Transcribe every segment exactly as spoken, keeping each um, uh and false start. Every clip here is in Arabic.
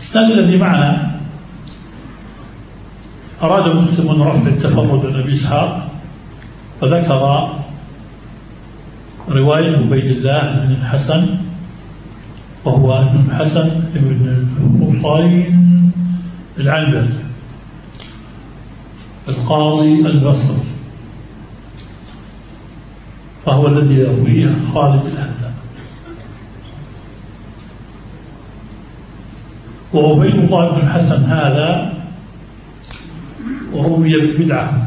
السند الذي معنا أراد مسلم رفع التفرد عن أبي إسحاق فذكر رواية عبيد الله بن الحسن وهو ابن الحسن بن الحصين العنبري القاضي البصري، فهو الذي يرويه عن خالد الحذاء. وعبيد الله بن الحسن هذا رمي بالبدعة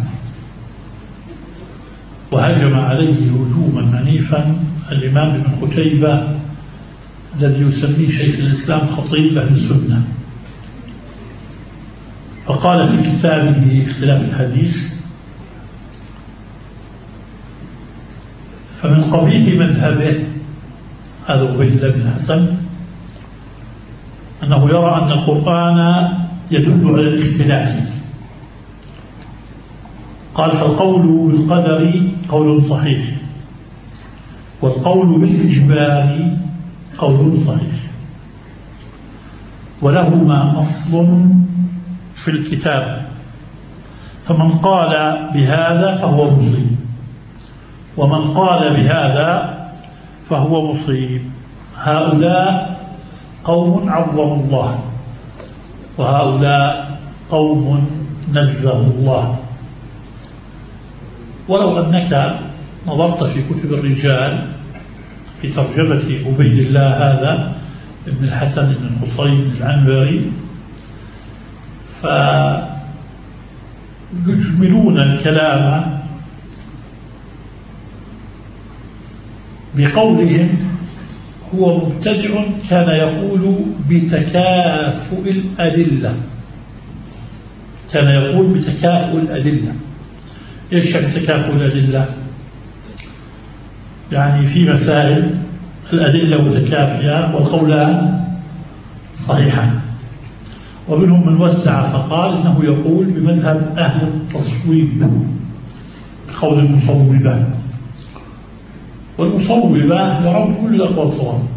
وهجم عليه هجوما عنيفا الإمام ابن قتيبة الذي يسميه شيخ الإسلام خطيب أهل السنة، فقال في كتابه اختلاف الحديث: فمن قبيح مذهبه هذا عبيد الله بن الحسن أنه يرى أن القرآن يدل على الاختلاف. قال: فالقول بالقدر قول صحيح، والقول بالإجبار قول صحيح، ولهما أصل في الكتاب، فمن قال بهذا فهو مصيب، ومن قال بهذا فهو مصيب. هؤلاء قوم عظموا الله، وهؤلاء قوم نزهوا الله. ولو أنك نظرت في كتب الرجال في ترجمة عبيد الله هذا ابن الحسن بن الحصين العنبري فيجملون الكلام بقولهم: هو مبتدع كان يقول بتكافؤ الأدلة، كان يقول بتكافؤ الأدلة. إيش يعني تكافؤ الأدلة؟ يعني في مسائل الأدلة متكافئة والقولان صحيحان. ومنهم من وسع فقال إنه يقول بمذهب أهل التصويب قول المصوبة، والمصوبة يرون كل الأقوال صواب،